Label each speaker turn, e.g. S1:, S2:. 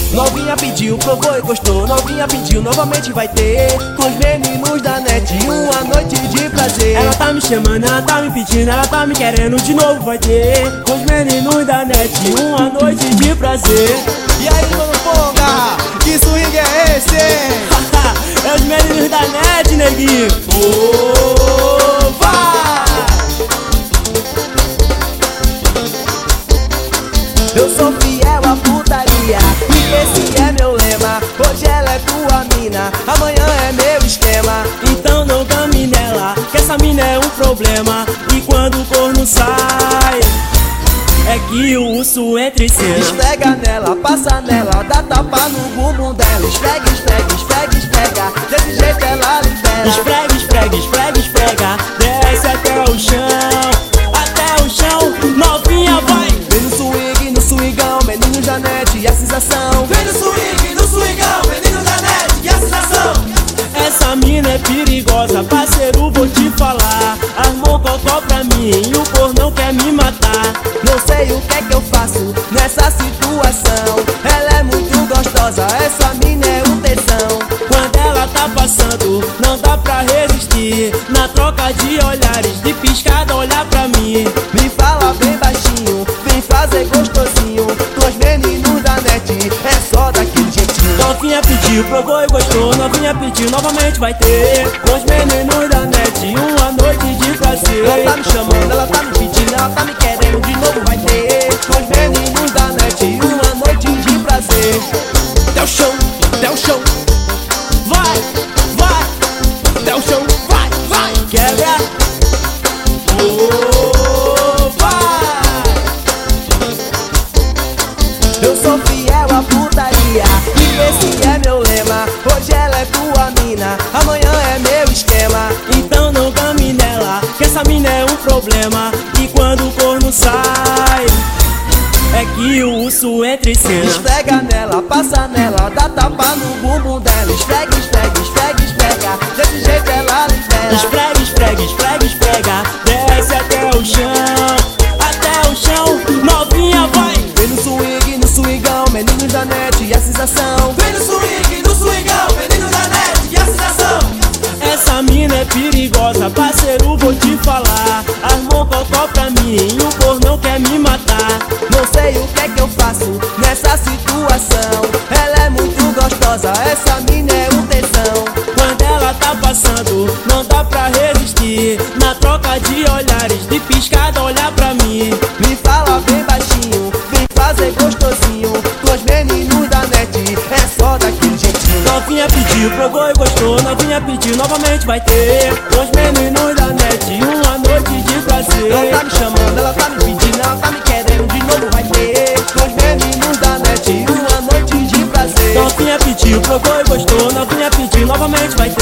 S1: Novinha pediu, provou e gostou. Novinha pediu, novamente vai ter. Com os meninos da net, uma noite de prazer.
S2: Ela tá me chamando, ela tá me pedindo, ela tá me querendo, de novo vai ter. Com os meninos da net, uma noite de prazer.
S1: E aí, mano, ponga, que swing é esse?
S2: É os meninos da net, neguinho.
S1: Eu sou fiel à putaria e esse é meu lema. Hoje ela é tua mina, amanhã é meu esquema.
S2: Então não game nela, que essa mina é um problema. E quando o corno sai, é que o urso entra em cena.
S1: Esfrega nela, passa nela, dá tapa no bumbum dela. Esfrega, esfrega, esfrega, esfrega, desse jeito ela libera.
S2: Esfrega, esfrega, esfrega, esfrega, desce até o chão, novinha vai.
S1: Vem no swing, no swingão, menino da net e a sensação.
S3: Vem no swing, no swingão, menino da net e a sensação.
S2: Essa mina é perigosa, parceiro, vou te falar. Armou cocó pra mim e o pornão quer me matar.
S1: Não sei o que é que eu faço nessa situação. Ela é muito gostosa, essa mina é um tesão.
S2: Quando ela tá passando, não dá pra resistir. Na troca de olhares, de piscada, olhar pra mim.
S1: Me fala bem baixinho, vem fazer gostosinho. Com os meninos da net, é só daquele jeitinho.
S2: Novinha pediu, provou e gostou. Novinha pediu, novamente vai ter. Com os meninos da net, uma noite de prazer.
S1: Ela tá me chamando, ela tá me pedindo, ela tá me querendo, de novo vai ter. Com os meninos da net, uma noite de prazer. Até o chão, até o chão.
S2: Vai, vai,
S1: Até o chão, vai, vai.
S2: quebra.
S1: Eu sou fiel à putaria e esse é meu lema. Hoje ela é tua mina, amanhã é meu esquema.
S2: Então não game nela, que essa mina é um problema. E quando o corno sai, é que o urso entra em cena.
S1: Esfrega nela, passa nela, dá tapa no bumbum dela. Esfrega, esfrega, esfrega, esfrega, desse jeito ela libera.
S2: Esfrega, esfrega, esfrega, esfrega, desce até o chão, novinha vai.
S1: Vem no swing, no swingão, meninos da net e a sensação.
S3: Vem no swingão, menino da net e a sensação.
S2: Essa mina é perigosa, parceiro, vou te falar. Armou cocó pra mim e o pornão quer me matar.
S1: Não sei o que é que eu faço nessa situação. Ela é muito gostosa, essa mina é um tesão.
S2: Quando ela tá passando, não dá pra resistir. Na troca de olhares, de piscada, olhar pra mim.
S1: Me fala bem baixinho, vem fazer gostosinho. Com os meninos da net, é só daquele jeitinho.
S2: Novinha pediu, provou e gostou. Novinha pediu, novamente vai ter. Com os meninos da net, uma noite de prazer.
S1: Ela tá me chamando, ela tá me pedindo, ela tá me querendo, de novo vai ter. Com os meninos da net, uma noite de prazer.
S2: Novinha pediu, provou e gostou. Novinha pediu, novamente vai ter.